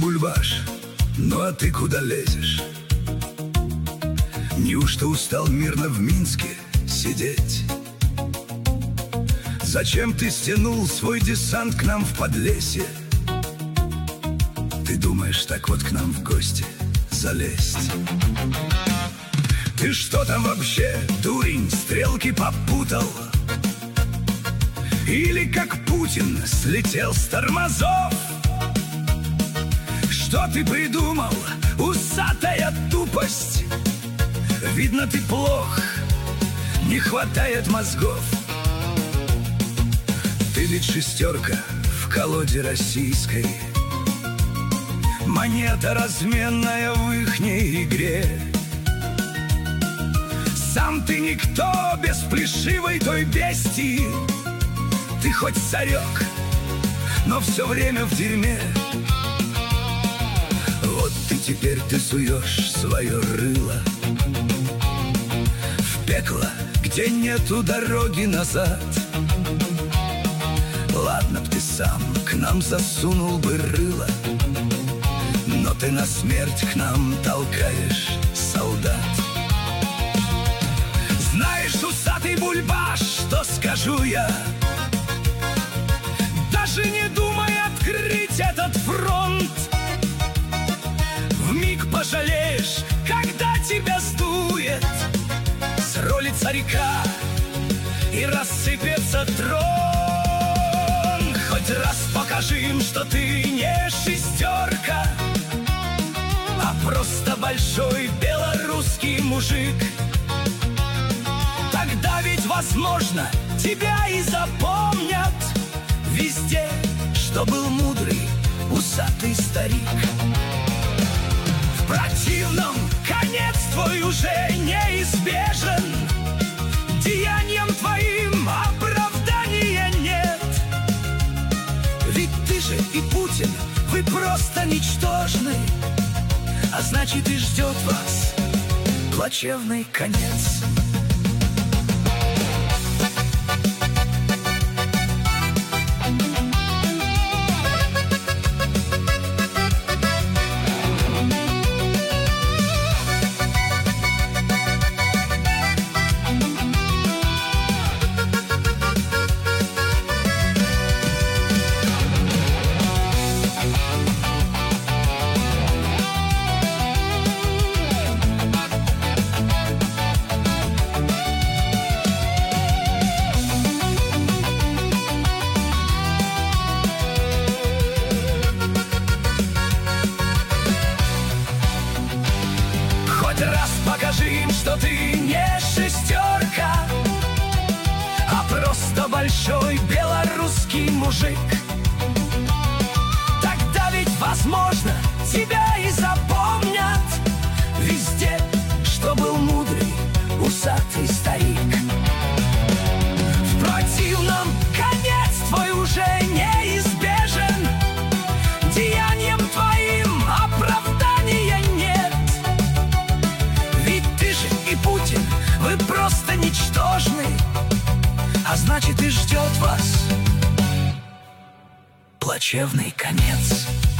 Бульбаш, ну а ты куда лезешь? Неужто устал мирно в Минске сидеть? Зачем ты стянул свой десант к нам в Подлесье? Ты думаешь так вот к нам в гости залезть? Ты что там вообще, дурень, стрелки попутал? Или как Путин слетел с тормозов? Что ты придумал, усатая тупость? Видно, ты плох, не хватает мозгов. Ты ведь шестерка в колоде российской, монета разменная в ихней игре. Сам ты никто без плешивой той бестии. Ты хоть царек, но все время в дерьме. Вот ты теперь суешь свое рыло в пекло, где нету дороги назад. Ладно б ты сам к нам засунул бы рыло, но ты на смерть к нам толкаешь солдат. Знаешь, усатый Бульбаш, что скажу я? Даже не думай открыть этот фронт. Вмиг пожалеешь, когда тебя сдует с роли царька и рассыпется трон. Хоть раз покажи им, что ты не шестерка, а просто большой белорусский мужик. Тогда ведь, возможно, тебя и запомнят везде, что был мудрый усатый старик. В противном конец твой уже неизбежен, деянием твоим оправдания нет. Ведь ты же и Путин, вы просто ничтожны, а значит и ждет вас плачевный конец. Раз покажи им, что ты не шестерка, а просто большой белорусский мужик. Тогда ведь, возможно, тебя и запомнят везде, что был мудрый усатый старик. В противном конец твой уже неизбежен, деянием твоим оправдания нет. И Путин, вы просто ничтожны, а значит и ждет вас плачевный конец.